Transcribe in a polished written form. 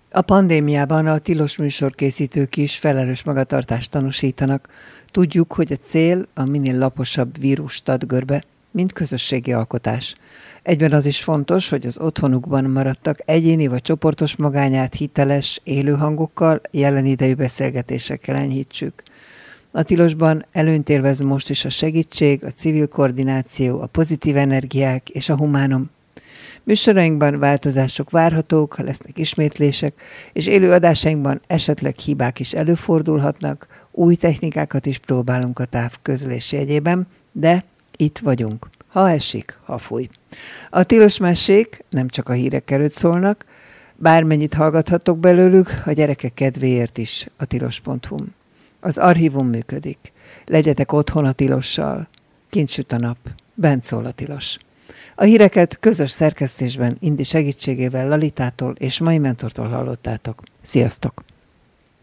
A pandémiában a tilos műsorkészítők is felelős magatartást tanúsítanak. Tudjuk, hogy a cél a minél laposabb vírustadgörbe, mint közösségi alkotás. Egyben az is fontos, hogy az otthonukban maradtak egyéni vagy csoportos magányát hiteles, élő hangokkal, jelen idejű beszélgetésekkel enyhítsük. A tilosban előnyt élvez most is a segítség, a civil koordináció, a pozitív energiák és a humánum. Műsorainkban változások várhatók, ha lesznek ismétlések, és élő adásainkban esetleg hibák is előfordulhatnak, új technikákat is próbálunk a távközlés jegyében, de itt vagyunk. Ha esik, ha fúj. A tilos mesék nem csak a hírek előtt szólnak, bármennyit hallgathatok belőlük, a gyerekek kedvéért is a tilos.hu-n. Az archívum működik. Legyetek otthon a tilossal. Kint süt a nap. Bent szól a tilos. A híreket közös szerkesztésben Indi segítségével Lalitától és mai mentortól hallottátok. Sziasztok!